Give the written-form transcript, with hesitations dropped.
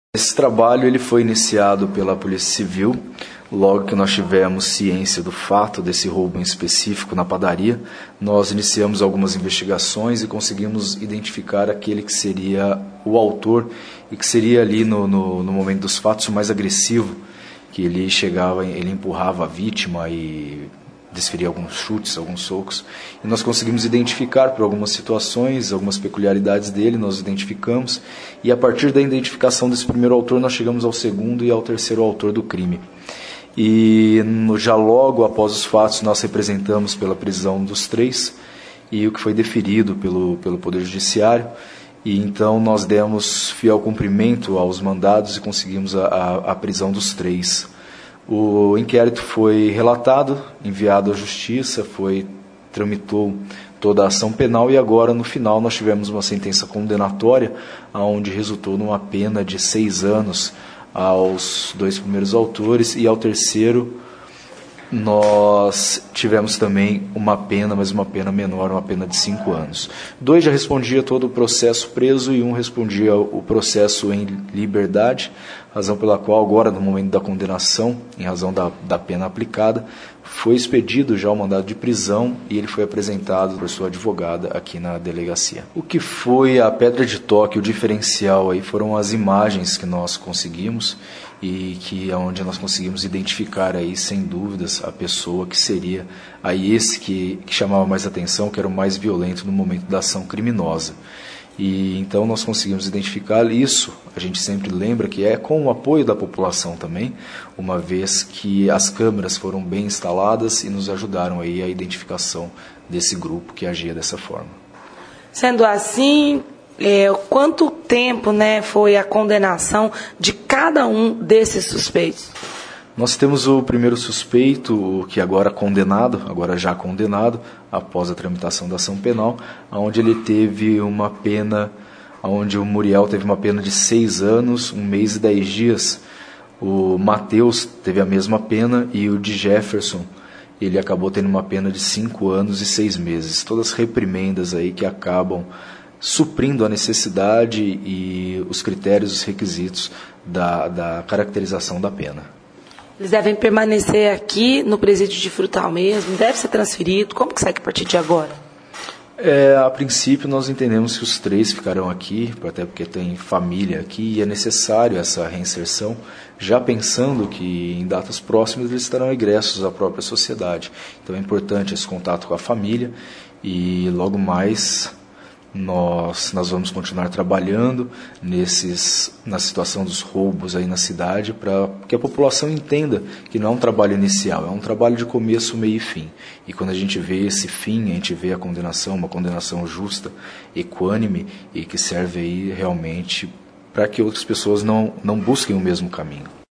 Esse trabalho ele foi iniciado pela Polícia Civil, logo que nós tivemos ciência do fato desse roubo em específico na padaria. Nós iniciamos algumas investigações e conseguimos identificar aquele que seria o autor e que seria ali no momento dos fatos o mais agressivo, que ele chegava, ele empurrava a vítima e desferia alguns chutes, alguns socos, e nós conseguimos identificar por algumas situações, algumas peculiaridades dele, nós identificamos, e a partir da identificação desse primeiro autor, nós chegamos ao segundo e ao terceiro autor do crime. E já logo após os fatos, nós representamos pela prisão dos três, e o que foi deferido pelo Poder Judiciário, e então nós demos fiel cumprimento aos mandados e conseguimos a prisão dos três. O inquérito foi relatado, enviado à Justiça, tramitou toda a ação penal e agora, no final, nós tivemos uma sentença condenatória, onde resultou numa pena de 6 anos aos 2 primeiros autores e ao terceiro nós tivemos também uma pena, mas uma pena menor, uma pena de 5 anos. 2 já respondia todo o processo preso e 1 respondia o processo em liberdade, razão pela qual agora, no momento da condenação, em razão da pena aplicada, foi expedido já o mandado de prisão e ele foi apresentado por sua advogada aqui na delegacia. O que foi a pedra de toque, o diferencial aí foram as imagens que nós conseguimos e que é onde nós conseguimos identificar aí sem dúvidas a pessoa que seria aí esse que chamava mais atenção, que era o mais violento no momento da ação criminosa. E então nós conseguimos identificar isso, a gente sempre lembra que é com o apoio da população também, uma vez que as câmeras foram bem instaladas e nos ajudaram aí a identificação desse grupo que agia dessa forma. Sendo assim, quanto tempo, foi a condenação de cada um desses suspeitos? Nós temos o primeiro suspeito, que agora já condenado, após a tramitação da ação penal, onde ele teve uma pena, onde o Muriel teve uma pena de 6 anos, 1 mês e 10 dias. O Matheus teve a mesma pena e o de Jefferson, ele acabou tendo uma pena de 5 anos e 6 meses. Todas reprimendas aí que acabam suprindo a necessidade e os critérios, os requisitos da caracterização da pena. Eles devem permanecer aqui no presídio de Frutal mesmo? Deve ser transferido? Como que segue a partir de agora? A princípio nós entendemos que os 3 ficarão aqui, até porque tem família aqui e é necessário essa reinserção, já pensando que em datas próximas eles estarão egressos à própria sociedade. Então é importante esse contato com a família e logo mais nós vamos continuar trabalhando na situação dos roubos aí na cidade, para que a população entenda que não é um trabalho inicial, é um trabalho de começo, meio e fim. E quando a gente vê esse fim, a gente vê a condenação, uma condenação justa, equânime e que serve aí realmente para que outras pessoas não busquem o mesmo caminho.